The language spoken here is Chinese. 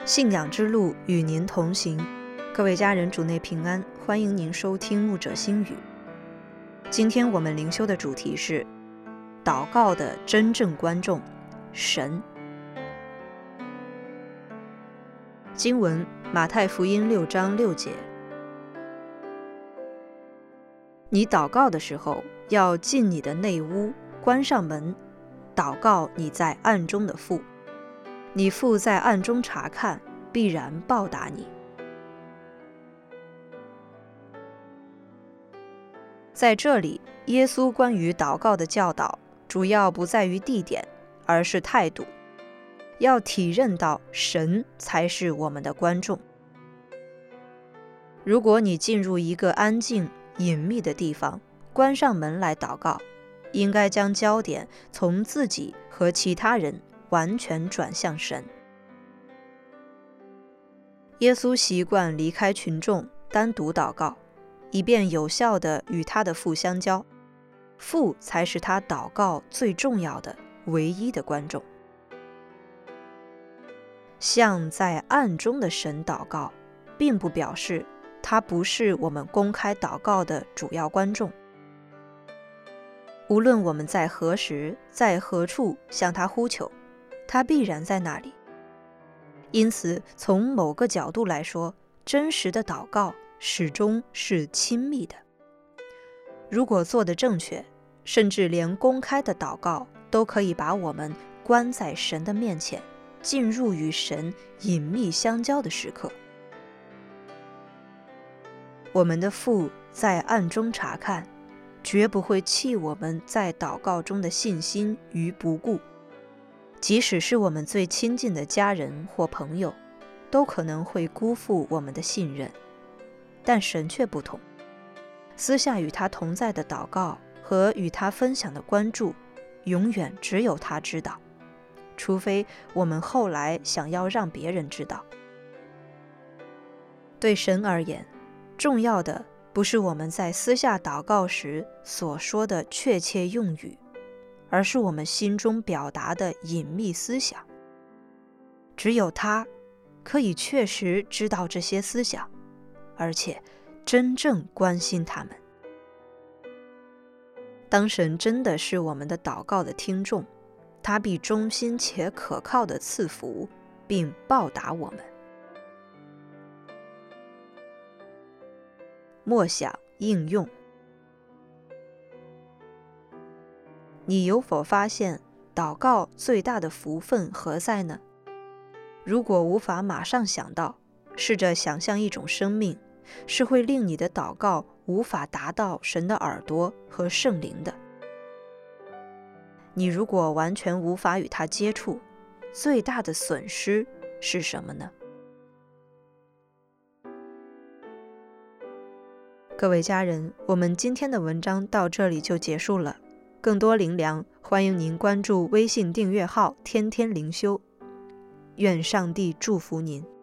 信仰之路与您同行，各位家人主内平安，欢迎您收听牧者心语。今天我们灵修的主题是祷告的真正观众，神。经文马太福音6章6节，你祷告的时候，要进你的内屋，关上门，祷告你在暗中的父，你父在暗中查看，必然报答你。在这里，耶稣关于祷告的教导主要不在于地点，而是态度，要体认到神才是我们的观众。如果你进入一个安静隐秘的地方，关上门来祷告，应该将焦点从自己和其他人完全转向神。耶稣习惯离开群众，单独祷告，以便有效地与他的父相交。父才是他祷告最重要的、唯一的观众。向在暗中的神祷告，并不表示他不是我们公开祷告的主要观众。无论我们在何时、在何处向他呼求，他必然在那里。因此，从某个角度来说，真实的祷告始终是亲密的。如果做得正确，甚至连公开的祷告都可以把我们关在神的面前，进入与神隐秘相交的时刻。我们的父在暗中查看，绝不会弃我们在祷告中的信心于不顾。即使是我们最亲近的家人或朋友，都可能会辜负我们的信任，但神却不同。私下与他同在的祷告和与他分享的关注，永远只有他知道，除非我们后来想要让别人知道。对神而言，重要的不是我们在私下祷告时所说的确切用语，而是我们心中表达的隐秘思想。只有他可以确实知道这些思想，而且真正关心他们。当神真的是我们的祷告的听众，他必忠心且可靠地赐福，并报答我们。默想应用。你有否发现，祷告最大的福分何在呢？如果无法马上想到，试着想象一种生命，是会令你的祷告无法达到神的耳朵和圣灵的。你如果完全无法与他接触，最大的损失是什么呢？各位家人，我们今天的文章到这里就结束了。更多灵粮，欢迎您关注微信订阅号“天天灵修”。愿上帝祝福您。